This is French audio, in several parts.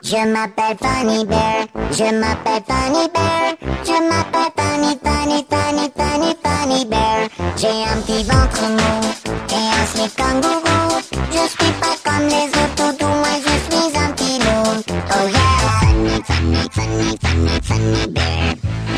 Je m'appelle Funny Bear, je m'appelle Funny Bear, je m'appelle Funny Bear. J'ai un petit ventre mou et un slip kangourou. Je suis pas comme les autres toutous, moi je suis un petit loup. Oh yeah! Funny Bear.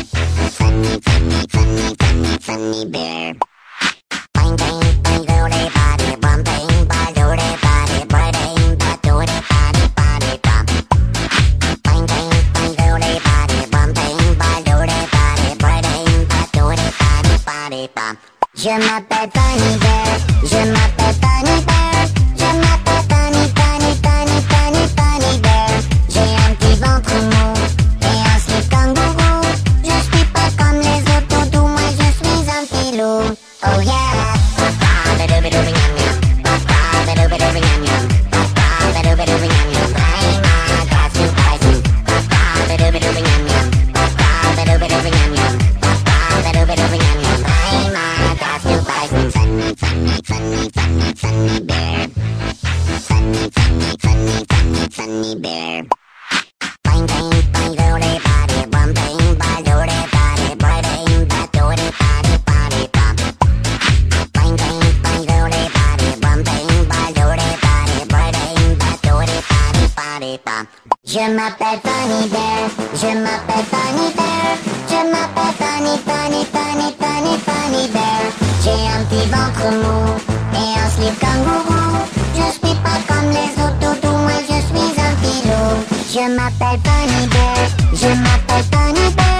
Funny Bear. Bang bang bang do de body bum bang ba do de body bang ba do de body body bum. Bang bang bang do de body bum bang ba do de body bang ba do de body body bum. Je m'appelle Funny Bear, je m'appelle Funny Bear, je m'appelle Funny Bear. J'ai un petit ventre mou et un slip kangourou. Je suis pas comme les autres toutous, moi je suis un petit loup. Oh yeah! Funny Bear. Bang bang bang do de body bum bang ba do de body bang ba do de body body bum. Bang bang bang do de body bum bang ba do de body bang ba do de body body bum. Je m'appelle Funny Bear, je m'appelle Funny Bear, je m'appelle Funny Bear. J'ai un petit ventre mou et un slip kangourou. Je suis pas comme les autres toutous, moi je suis un petit loup. Je m'appelle Funny Bear, je m'appelle Funny Bear.